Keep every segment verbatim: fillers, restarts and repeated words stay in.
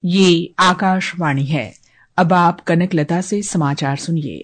ये आकाशवाणी है। अब आप कनकलता से समाचार सुनिए।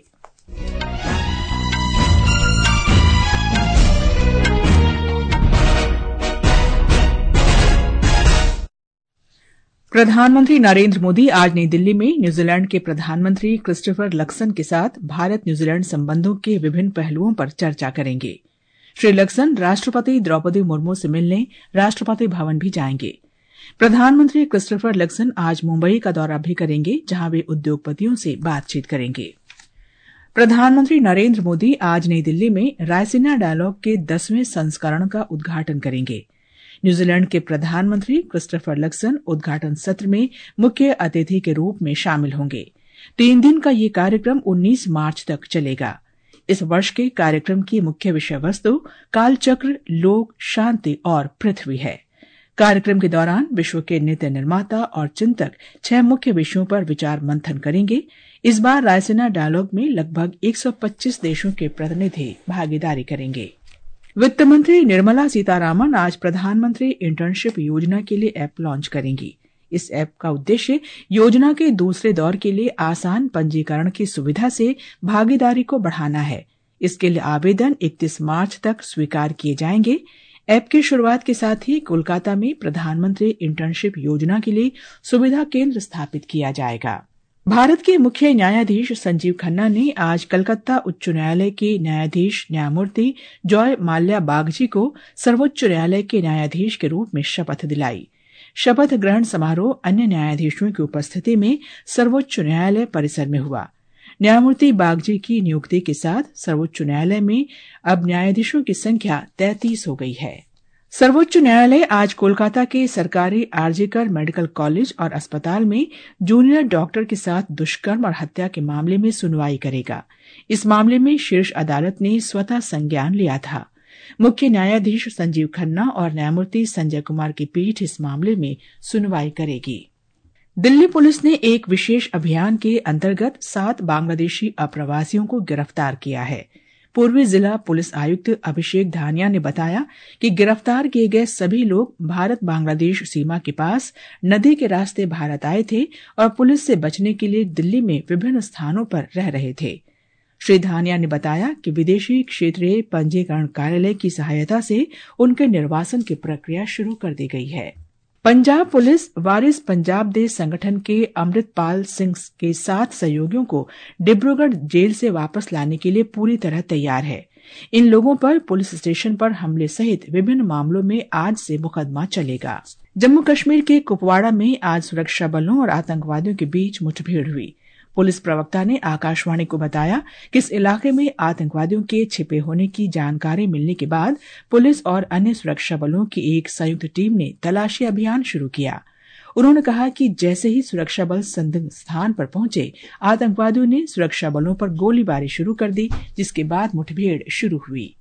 प्रधानमंत्री नरेंद्र मोदी आज नई दिल्ली में न्यूजीलैंड के प्रधानमंत्री क्रिस्टोफर लक्सन के साथ भारत न्यूजीलैंड संबंधों के विभिन्न पहलुओं पर चर्चा करेंगे। श्री लक्सन राष्ट्रपति द्रौपदी मुर्मू से मिलने राष्ट्रपति भवन भी जाएंगे। प्रधानमंत्री क्रिस्टोफर लक्सन आज मुंबई का दौरा भी करेंगे, जहां वे उद्योगपतियों से बातचीत करेंगे। प्रधानमंत्री नरेंद्र मोदी आज नई दिल्ली में रायसीना डायलॉग के दसवें संस्करण का उद्घाटन करेंगे। न्यूजीलैंड के प्रधानमंत्री क्रिस्टोफर लक्सन उद्घाटन सत्र में मुख्य अतिथि के रूप में शामिल होंगे। तीन दिन का ये कार्यक्रम उन्नीस मार्च तक चलेगा। इस वर्ष के कार्यक्रम की मुख्य विषय वस्तु कालचक्र, लोक, शांति और पृथ्वी है। कार्यक्रम के दौरान विश्व के नीति निर्माता और चिंतक छह मुख्य विषयों पर विचार मंथन करेंगे। इस बार रायसीना डायलॉग में लगभग एक सौ पच्चीस देशों के प्रतिनिधि भागीदारी करेंगे। वित्त मंत्री निर्मला सीतारामन आज प्रधानमंत्री इंटर्नशिप योजना के लिए ऐप लॉन्च करेंगी। इस ऐप का उद्देश्य योजना के दूसरे दौर के लिए आसान पंजीकरण की सुविधा से भागीदारी को बढ़ाना है। इसके लिए आवेदन इकतीस मार्च तक स्वीकार किए जाएंगे। ऐप की शुरुआत के साथ ही कोलकाता में प्रधानमंत्री इंटर्नशिप योजना के लिए सुविधा केंद्र स्थापित किया जाएगा। भारत के मुख्य न्यायाधीश संजीव खन्ना ने आज कलकत्ता उच्च न्यायालय के न्यायाधीश न्यायमूर्ति जॉय माल्या बागची को सर्वोच्च न्यायालय के न्यायाधीश के रूप में शपथ दिलाई। शपथ ग्रहण समारोह अन्य न्यायाधीशों की उपस्थिति में सर्वोच्च न्यायालय परिसर में हुआ। न्यायमूर्ति बागची की नियुक्ति के साथ सर्वोच्च न्यायालय में अब न्यायाधीशों की संख्या तैंतीस हो गई है। सर्वोच्च न्यायालय आज कोलकाता के सरकारी आरजीकर मेडिकल कॉलेज और अस्पताल में जूनियर डॉक्टर के साथ दुष्कर्म और हत्या के मामले में सुनवाई करेगा। इस मामले में शीर्ष अदालत ने स्वतः संज्ञान लिया था। मुख्य न्यायाधीश संजीव खन्ना और न्यायमूर्ति संजय कुमार की पीठ इस मामले में सुनवाई करेगी। दिल्ली पुलिस ने एक विशेष अभियान के अंतर्गत सात बांग्लादेशी अप्रवासियों को गिरफ्तार किया है। पूर्वी जिला पुलिस आयुक्त अभिषेक धानिया ने बताया कि गिरफ्तार किए गए सभी लोग भारत बांग्लादेश सीमा के पास नदी के रास्ते भारत आए थे और पुलिस से बचने के लिए दिल्ली में विभिन्न स्थानों पर रह रहे थे। श्री धानिया ने बताया कि विदेशी क्षेत्रीय पंजीकरण कार्यालय की सहायता से उनके निर्वासन की प्रक्रिया शुरू कर दी गई है। पंजाब पुलिस वारिस पंजाब दे संगठन के अमृतपाल सिंह के सात सहयोगियों को डिब्रूगढ़ जेल से वापस लाने के लिए पूरी तरह तैयार है। इन लोगों पर पुलिस स्टेशन पर हमले सहित विभिन्न मामलों में आज से मुकदमा चलेगा। जम्मू कश्मीर के कुपवाड़ा में आज सुरक्षा बलों और आतंकवादियों के बीच मुठभेड़ हुई। पुलिस प्रवक्ता ने आकाशवाणी को बताया कि इस इलाके में आतंकवादियों के छिपे होने की जानकारी मिलने के बाद पुलिस और अन्य सुरक्षा बलों की एक संयुक्त टीम ने तलाशी अभियान शुरू किया। उन्होंने कहा कि जैसे ही सुरक्षा बल संदिग्ध स्थान पर पहुंचे, आतंकवादियों ने सुरक्षा बलों पर गोलीबारी शुरू कर दी, जिसके बाद मुठभेड़ शुरू हुई।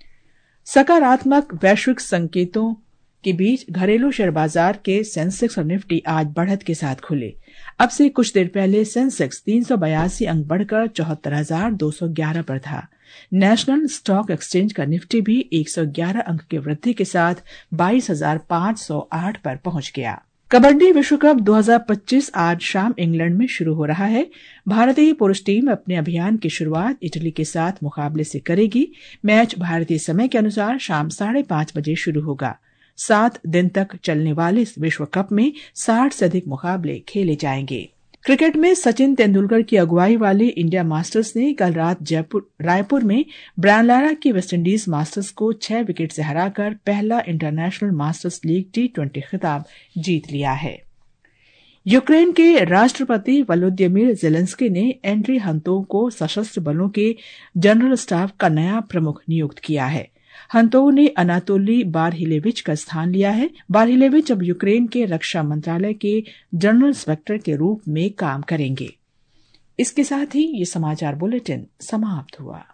सकारात्मक वैश्विक संकेतों के बीच घरेलू शेयर बाजार के सेंसेक्स और निफ्टी आज बढ़त के साथ खुले। अब से कुछ देर पहले सेंसेक्स तीन सौ बयासी अंक बढ़कर चौहत्तर हजार दो सौ ग्यारह पर था। नेशनल स्टॉक एक्सचेंज का निफ्टी भी एक सौ ग्यारह अंक की वृद्धि के साथ बाईस हजार पांच सौ आठ पर पहुंच गया। कबड्डी विश्व कप दो हज़ार पच्चीस आज शाम इंग्लैंड में शुरू हो रहा है। भारतीय पुरुष टीम अपने अभियान की शुरुआत इटली के साथ मुकाबले से करेगी। मैच भारतीय समय के अनुसार शाम साढ़े पांच बजे शुरू होगा। सात दिन तक चलने वाले इस विश्व कप में साठ से अधिक मुकाबले खेले जाएंगे। क्रिकेट में सचिन तेंदुलकर की अगुवाई वाले इंडिया मास्टर्स ने कल रात जयपुर रायपुर में ब्रायन लारा की वेस्टइंडीज मास्टर्स को छह विकेट से हराकर पहला International Masters League T twenty खिताब जीत लिया है। यूक्रेन के राष्ट्रपति वोलोदिमीर जेलेंस्की ने एंड्री हंतोव को सशस्त्र बलों के जनरल स्टाफ का नया प्रमुख नियुक्त किया है। हंतोव ने अनातोली बारहिलेविच का स्थान लिया है। बारहिलेविच अब यूक्रेन के रक्षा मंत्रालय के जनरल इंस्पेक्टर के रूप में काम करेंगे। इसके साथ ही ये समाचार बुलेटिन समाप्त हुआ।